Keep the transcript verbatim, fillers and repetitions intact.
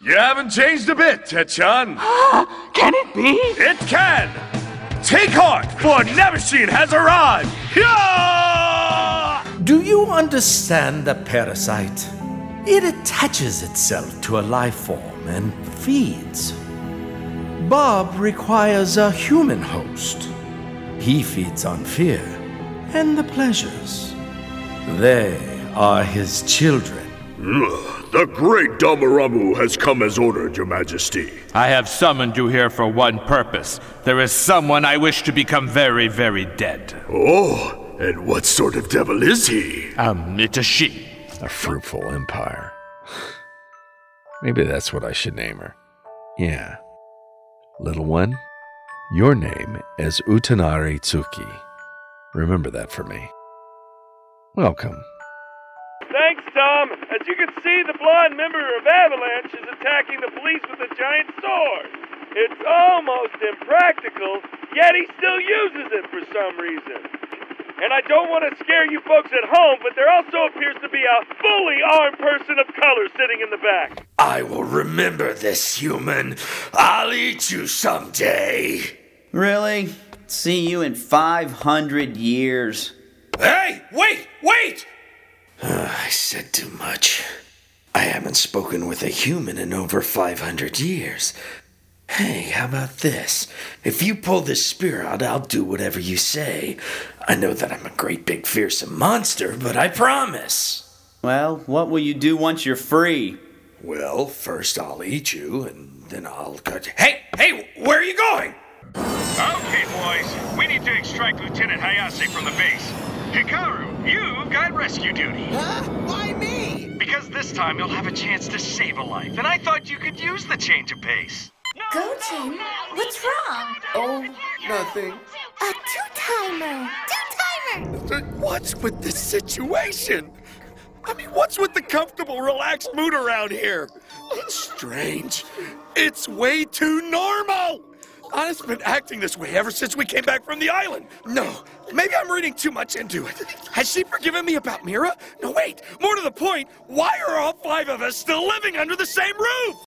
You haven't changed a bit, Tetchan. Can it be? It can! Take heart, for Neversheen has arrived! Yeah! Do you understand the parasite? It attaches itself to a life form and feeds. Bob requires a human host. He feeds on fear and the pleasures. They are his children. The great Damaramu has come as ordered, Your Majesty. I have summoned you here for one purpose. There is someone I wish to become very, very dead. Oh, and what sort of devil is he? Um, it's a she. A fruitful empire. Maybe that's what I should name her. Yeah. Little one, your name is Utanari Tsuki. Remember that for me. Welcome. Thanks, Tom. As you can see, the blonde member of Avalanche is attacking the police with a giant sword. It's almost impractical, yet he still uses it for some reason. And I don't want to scare you folks at home, but there also appears to be a fully armed person of color sitting in the back. I will remember this, human. I'll eat you someday. Really? See you in five hundred years. Hey, wait, wait! Uh, I said too much. I haven't spoken with a human in over five hundred years. Hey, how about this? If you pull this spear out, I'll do whatever you say. I know that I'm a great big fearsome monster, but I promise. Well, what will you do once you're free? Well, first I'll eat you, and then I'll cut you. Hey, hey, where are you going? Okay, boys. We need to extract Lieutenant Hayase from the base. Hikaru, you've got rescue duty. Huh? Why me? Because this time you'll have a chance to save a life, and I thought you could use the change of pace. Go-Jin, what's wrong? Oh, nothing. A two-timer! Two-timer! What's with this situation? I mean, what's with the comfortable, relaxed mood around here? It's strange. It's way too normal! Anna's been acting this way ever since we came back from the island. No, maybe I'm reading too much into it. Has she forgiven me about Mira? No, wait, more to the point, why are all five of us still living under the same roof?